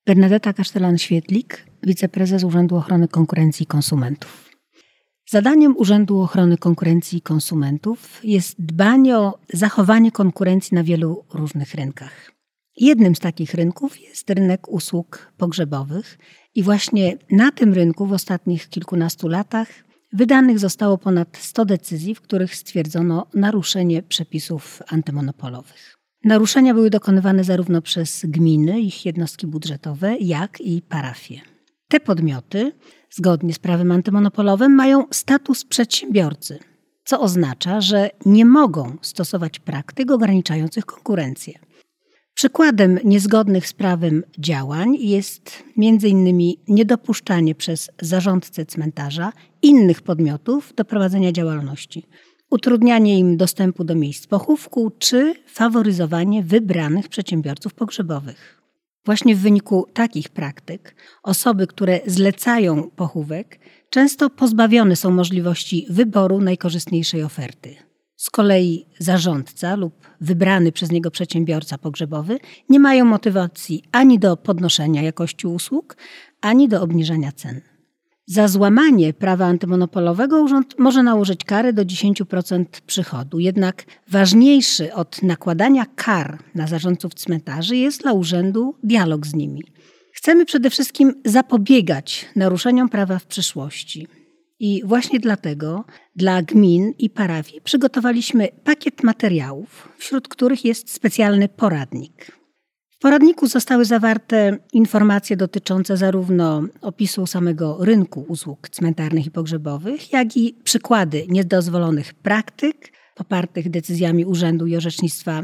Bernadeta Kasztelan-Świetlik, wiceprezes Urzędu Ochrony Konkurencji i Konsumentów. Zadaniem Urzędu Ochrony Konkurencji i Konsumentów jest dbanie o zachowanie konkurencji na wielu różnych rynkach. Jednym z takich rynków jest rynek usług pogrzebowych i właśnie na tym rynku w ostatnich kilkunastu latach wydanych zostało ponad 100 decyzji, w których stwierdzono naruszenie przepisów antymonopolowych. Naruszenia były dokonywane zarówno przez gminy, ich jednostki budżetowe, jak i parafie. Te podmioty, zgodnie z prawem antymonopolowym, mają status przedsiębiorcy, co oznacza, że nie mogą stosować praktyk ograniczających konkurencję. Przykładem niezgodnych z prawem działań jest m.in. niedopuszczanie przez zarządcę cmentarza innych podmiotów do prowadzenia działalności, utrudnianie im dostępu do miejsc pochówku czy faworyzowanie wybranych przedsiębiorców pogrzebowych. Właśnie w wyniku takich praktyk osoby, które zlecają pochówek, często pozbawione są możliwości wyboru najkorzystniejszej oferty. Z kolei zarządca lub wybrany przez niego przedsiębiorca pogrzebowy nie mają motywacji ani do podnoszenia jakości usług, ani do obniżania cen. Za złamanie prawa antymonopolowego urząd może nałożyć karę do 10% przychodu. Jednak ważniejszy od nakładania kar na zarządców cmentarzy jest dla urzędu dialog z nimi. Chcemy przede wszystkim zapobiegać naruszeniom prawa w przyszłości. I właśnie dlatego dla gmin i parafii przygotowaliśmy pakiet materiałów, wśród których jest specjalny poradnik. W poradniku zostały zawarte informacje dotyczące zarówno opisu samego rynku usług cmentarnych i pogrzebowych, jak i przykłady niedozwolonych praktyk popartych decyzjami urzędu i orzecznictwa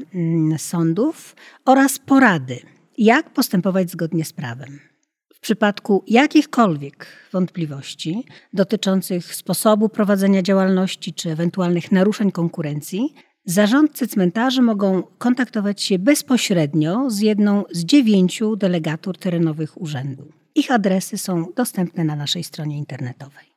sądów oraz porady, jak postępować zgodnie z prawem. W przypadku jakichkolwiek wątpliwości dotyczących sposobu prowadzenia działalności czy ewentualnych naruszeń konkurencji, zarządcy cmentarzy mogą kontaktować się bezpośrednio z jedną z 9 delegatur terenowych urzędu. Ich adresy są dostępne na naszej stronie internetowej.